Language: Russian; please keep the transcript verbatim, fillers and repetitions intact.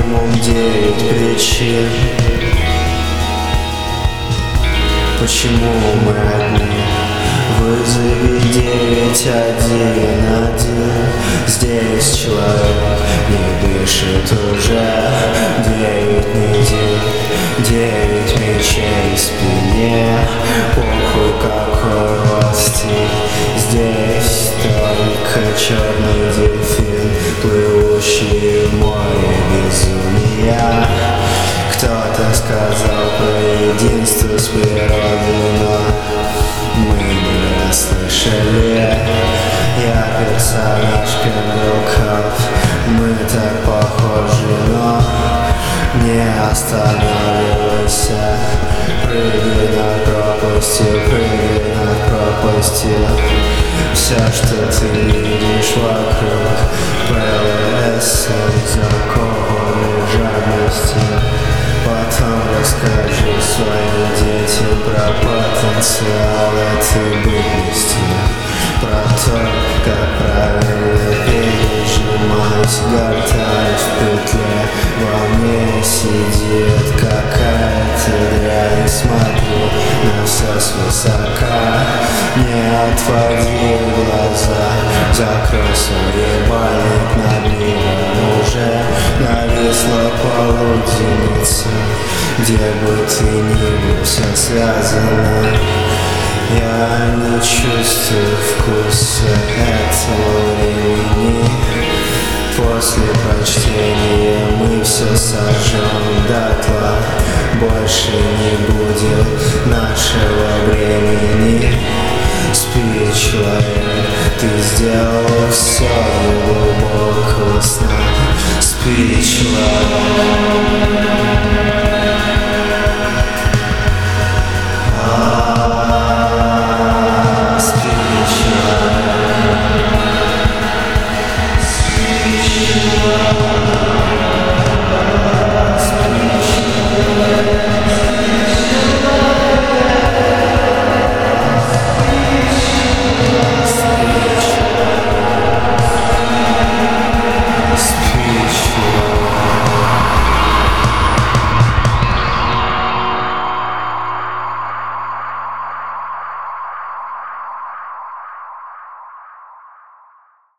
минимум девять причин, почему мы одни. Вызови девять один один. Здесь человек не дышит уже девять недель, девять мечей в спине. Похуй какой у вас стиль. Здесь только черный дельфин, плывущий в море безумия. Кто-то сказал про единство с природой, но мы не расслышали. Я персонаж Пендруков, мы так похожи, но не останавливайся. Прыгай над пропастью, прыгай над пропастью. Все, что ты видишь вокруг, ПЛС, закованы жадностью. Потом расскажи своим детям про потенциал этой бытности, про то, как правильно пережимать гортань в петле. Во мне сидит какая-то дрянь. Смотри на все свысока, не отводи глаза. Закрой свой ебальник, над миром уже нависла полуденница. Где бы ты ни был, все связано. Я не чувствую вкуса этого времени. После прочтения мы все сожжем дотла. Больше не будет нашего времени. Спи, человек, ты сделал все для глубокого сна. Спи, человек.